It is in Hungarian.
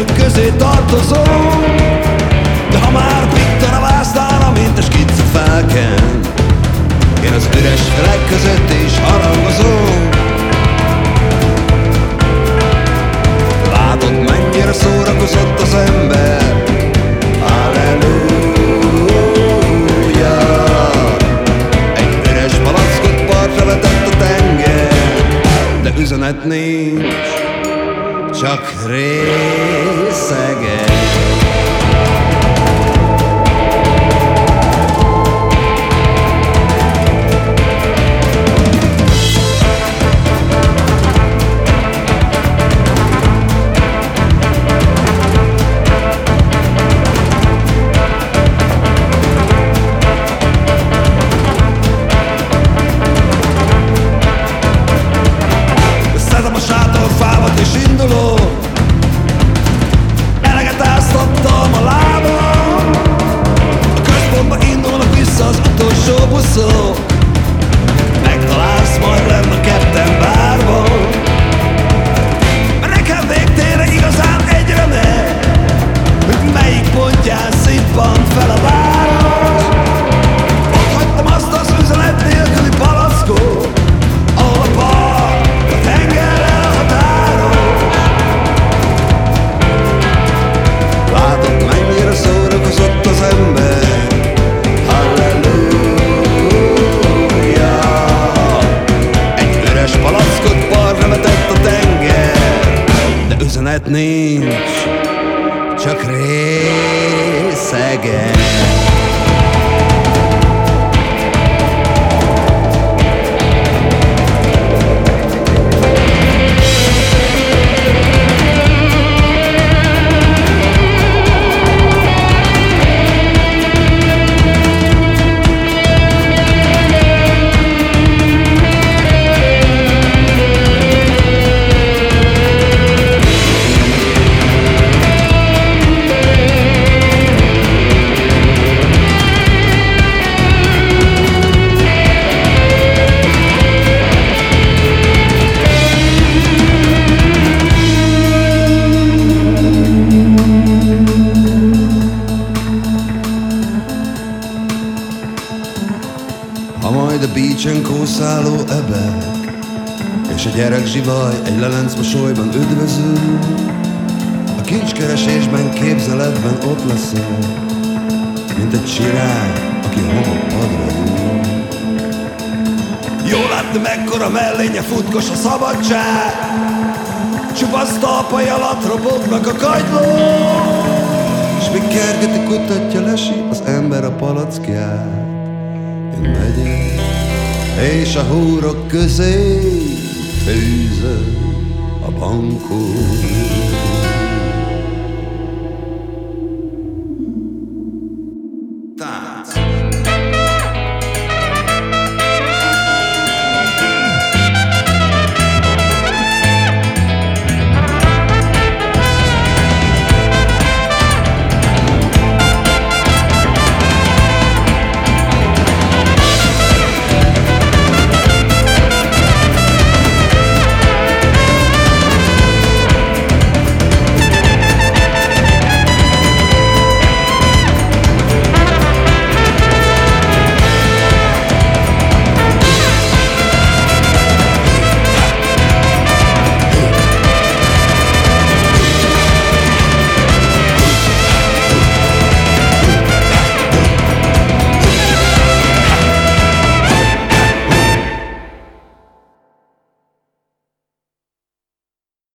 felnőttek közé tartozom. De ha már pittan a vásznára, mint a skicca felken, én az üres felek között is harangozom. Látod, mennyire szórakozott az ember, halleluja. Egy üres palackot partra vetett a tenger, de üzenet nincs, csak részegen. Eleget áztattam a lábam, a központba indulnak vissza az utolsó buszok. Megtalálsz majd lenn a ketten bárban, mert nekem végtére igazán egyre megy, hogy melyik pontján szippant fel a város. Ott hagytam azt az üzenet nélküli palackot, ahol a part a tengerrel határos. Látod, mennyire szórakozott az ember, halleluja. Egy üres palackot partra vetett a tenger, de üzenet nincs, csak részegen. Ha majd a beachen kószáló ebek és a gyerek zsivaj egy lelenc mosolyban üdvözül, a kincskeresésben, képzeletben ott leszel, mint egy csirány, aki homokpadra ül. Jó látni, mekkora mellénye futkos a szabadság, csupasz talpai alatt robognak a kagylók, s míg kergeti, kutatja, lesi az ember a palackját. Én megyek, és a húrok közé főzöm a bankot.